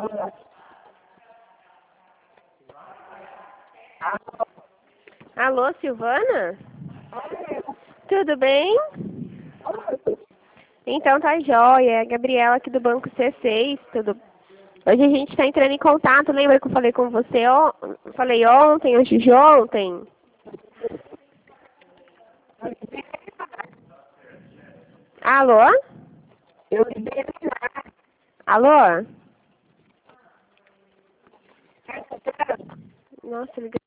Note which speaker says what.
Speaker 1: Alô, Silvana? Tudo bem? Então tá jóia, é a Gabriela aqui do Banco C6, tudo. Hoje a gente está entrando em contato, lembra que eu falei com você, falei ontem, antes de ontem? Alô? Alô? Nossa, liga.